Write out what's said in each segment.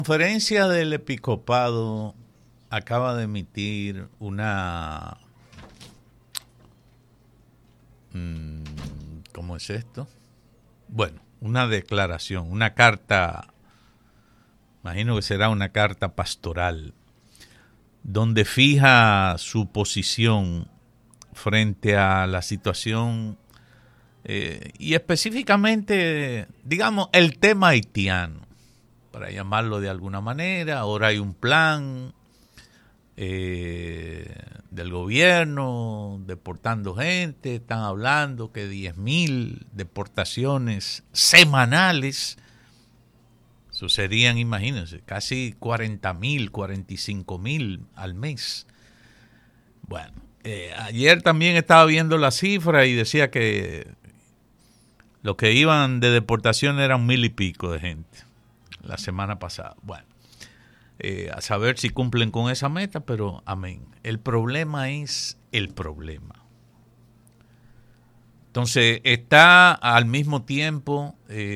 Conferencia del Episcopado acaba de emitir una... ¿Cómo es esto? Bueno, una declaración, una carta, imagino que será una carta pastoral, donde fija su posición frente a la situación y específicamente, digamos, el tema haitiano, para llamarlo de alguna manera. Ahora hay un plan del gobierno deportando gente, están hablando que 10.000 deportaciones semanales, eso serían, imagínense, casi 40.000, 45.000 al mes. Bueno, ayer también estaba viendo la cifra y decía que los que iban de deportación eran 1.000 y pico de gente la semana pasada. Bueno, a saber si cumplen con esa meta, pero amén. El problema es el problema. Entonces, está al mismo tiempo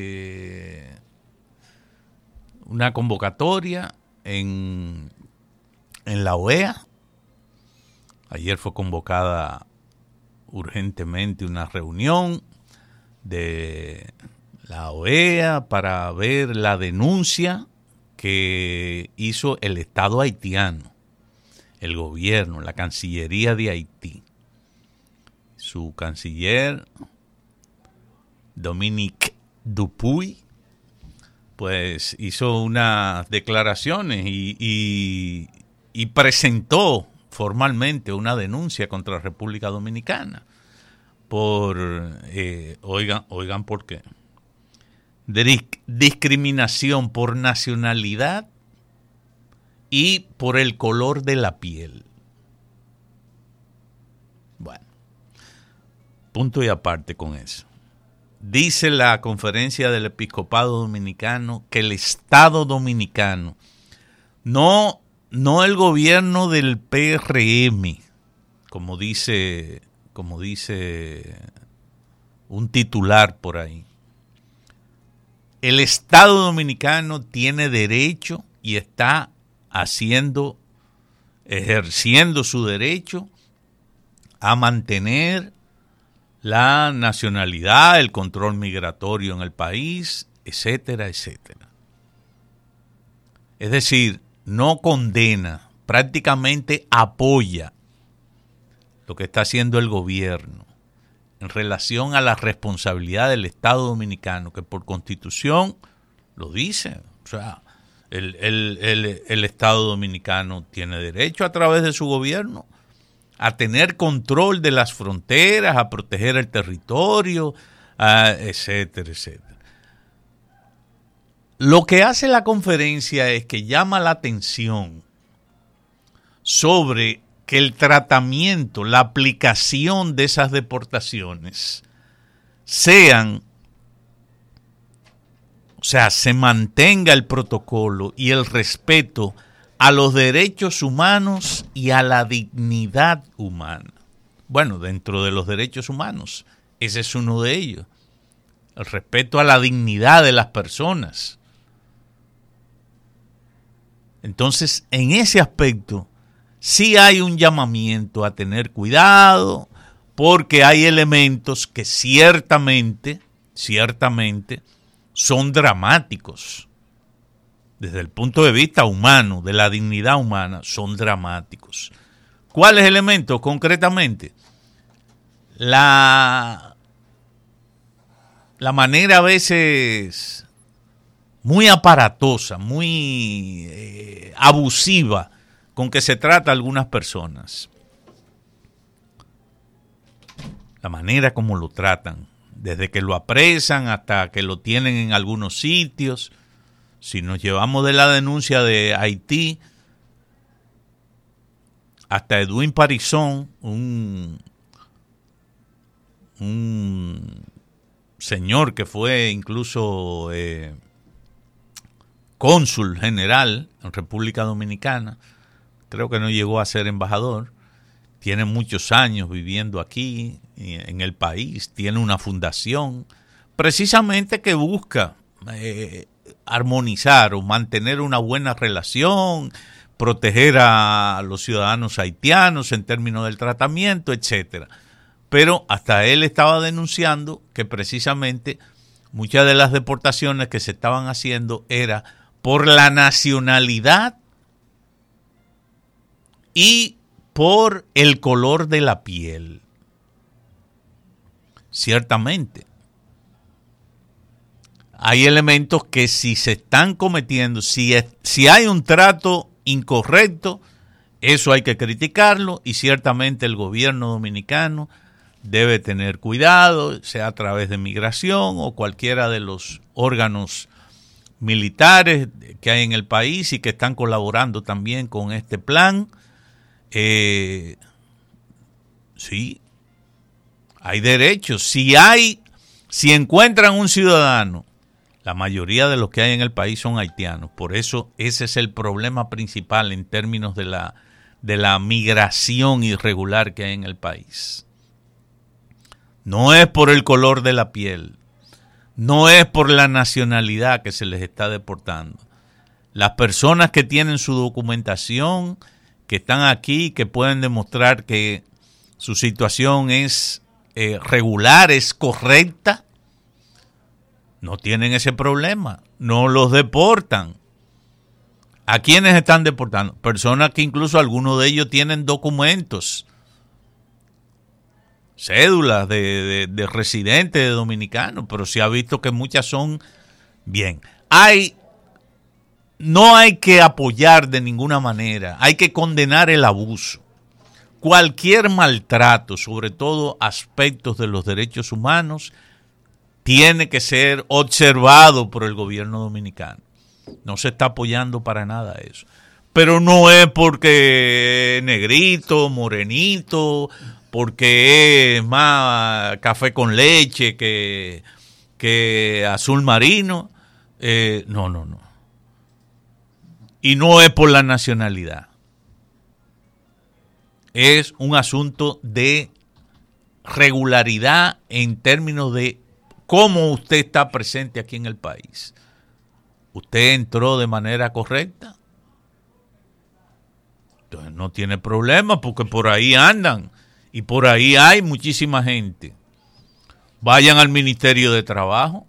una convocatoria en la OEA. Ayer fue convocada urgentemente una reunión de la OEA para ver la denuncia que hizo el Estado haitiano, el gobierno, la Cancillería de Haití. Su canciller, Dominique Dupuy, pues hizo unas declaraciones y presentó formalmente una denuncia contra la República Dominicana por, oigan por qué, discriminación por nacionalidad y por el color de la piel. Bueno, punto y aparte con eso. Dice la Conferencia del Episcopado Dominicano que el Estado Dominicano, no el gobierno del PRM, como dice un titular por ahí. El Estado Dominicano tiene derecho y está ejerciendo su derecho a mantener la nacionalidad, el control migratorio en el país, etcétera, etcétera. Es decir, no condena, prácticamente apoya lo que está haciendo el gobierno en relación a la responsabilidad del Estado Dominicano, que por Constitución lo dice. O sea, el Estado Dominicano tiene derecho a través de su gobierno a tener control de las fronteras, a proteger el territorio, etcétera, etcétera. Lo que hace la conferencia es que llama la atención sobre que el tratamiento, la aplicación de esas deportaciones se mantenga el protocolo y el respeto a los derechos humanos y a la dignidad humana. Bueno, dentro de los derechos humanos, ese es uno de ellos. El respeto a la dignidad de las personas. Entonces, en ese aspecto, sí hay un llamamiento a tener cuidado, porque hay elementos que ciertamente son dramáticos. Desde el punto de vista humano, de la dignidad humana, son dramáticos. ¿Cuáles elementos concretamente? La manera a veces muy aparatosa, muy abusiva con que se trata a algunas personas. La manera como lo tratan, desde que lo apresan hasta que lo tienen en algunos sitios. Si nos llevamos de la denuncia de Haití hasta Edwin Parizón, un señor que fue incluso cónsul general en República Dominicana, creo que no llegó a ser embajador, tiene muchos años viviendo aquí en el país, tiene una fundación precisamente que busca armonizar o mantener una buena relación, proteger a los ciudadanos haitianos en términos del tratamiento, etcétera. Pero hasta él estaba denunciando que precisamente muchas de las deportaciones que se estaban haciendo era por la nacionalidad y por el color de la piel. Ciertamente, hay elementos que si se están cometiendo, si hay un trato incorrecto, eso hay que criticarlo y ciertamente el gobierno dominicano debe tener cuidado, sea a través de migración o cualquiera de los órganos militares que hay en el país y que están colaborando también con este plan. Sí, hay derechos. Si encuentran un ciudadano, la mayoría de los que hay en el país son haitianos. Por eso ese es el problema principal en términos de la migración irregular que hay en el país. No es por el color de la piel, no es por la nacionalidad que se les está deportando. Las personas que tienen su documentación, que están aquí, que pueden demostrar que su situación es regular, es correcta, no tienen ese problema, no los deportan. ¿A quiénes están deportando? Personas que incluso algunos de ellos tienen documentos, cédulas de residentes de dominicanos, pero se ha visto que muchas son bien. No hay que apoyar de ninguna manera, hay que condenar el abuso. Cualquier maltrato, sobre todo aspectos de los derechos humanos, tiene que ser observado por el gobierno dominicano. No se está apoyando para nada eso. Pero no es porque negrito, morenito, porque es más café con leche que azul marino. No. Y no es por la nacionalidad. Es un asunto de regularidad en términos de cómo usted está presente aquí en el país. ¿Usted entró de manera correcta? Entonces no tiene problema porque por ahí andan y por ahí hay muchísima gente. Vayan al Ministerio de Trabajo.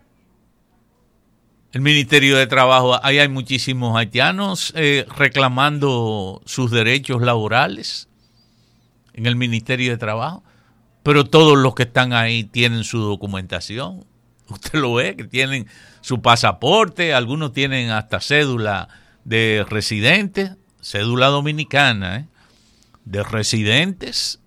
El Ministerio de Trabajo, ahí hay muchísimos haitianos reclamando sus derechos laborales en el Ministerio de Trabajo, pero todos los que están ahí tienen su documentación. Usted lo ve, que tienen su pasaporte, algunos tienen hasta cédula de residentes, cédula dominicana, de residentes,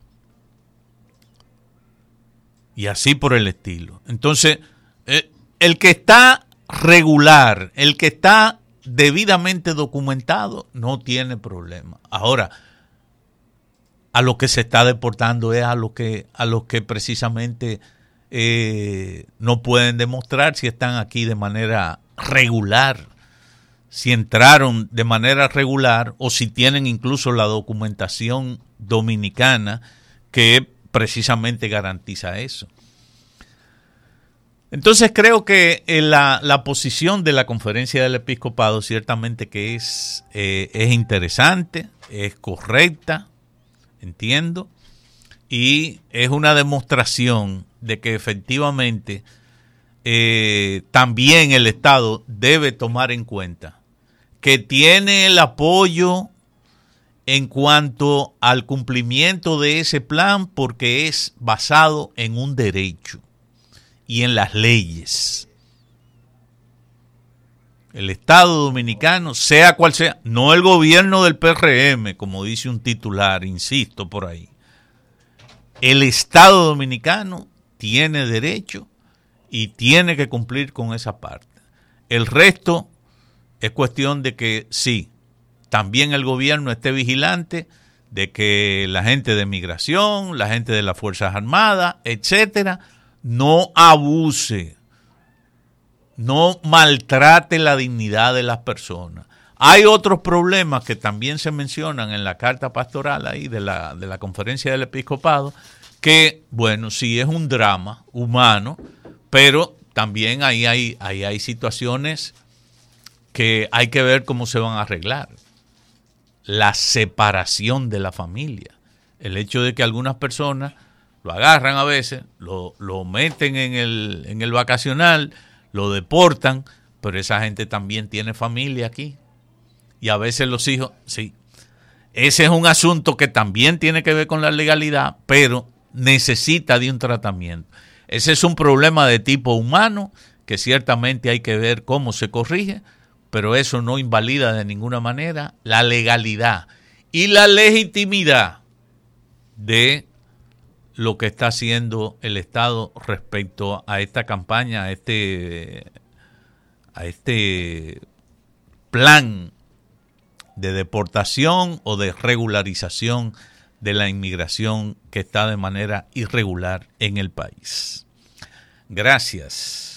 y así por el estilo. Entonces, el que está regular, el que está debidamente documentado, no tiene problema. Ahora, a lo que se está deportando es a los que precisamente no pueden demostrar si están aquí de manera regular, si entraron de manera regular o si tienen incluso la documentación dominicana que precisamente garantiza eso. Entonces creo que la posición de la Conferencia del Episcopado ciertamente que es interesante, es correcta, entiendo, y es una demostración de que efectivamente también el Estado debe tomar en cuenta que tiene el apoyo en cuanto al cumplimiento de ese plan porque es basado en un derecho y en las leyes. El Estado dominicano, sea cual sea, no el gobierno del PRM, como dice un titular, insisto por ahí. El Estado dominicano tiene derecho y tiene que cumplir con esa parte. El resto es cuestión de que sí, también el gobierno esté vigilante de que la gente de migración, la gente de las Fuerzas Armadas, etcétera, no abuse, no maltrate la dignidad de las personas. Hay otros problemas que también se mencionan en la carta pastoral ahí de la Conferencia del Episcopado, que, bueno, sí es un drama humano, pero también ahí hay situaciones que hay que ver cómo se van a arreglar. La separación de la familia. El hecho de que algunas personas lo agarran a veces, lo meten en el vacacional, lo deportan, pero esa gente también tiene familia aquí. Y a veces los hijos, sí. Ese es un asunto que también tiene que ver con la legalidad, pero necesita de un tratamiento. Ese es un problema de tipo humano que ciertamente hay que ver cómo se corrige, pero eso no invalida de ninguna manera la legalidad y la legitimidad de lo que está haciendo el Estado respecto a esta campaña, a este plan de deportación o de regularización de la inmigración que está de manera irregular en el país. Gracias.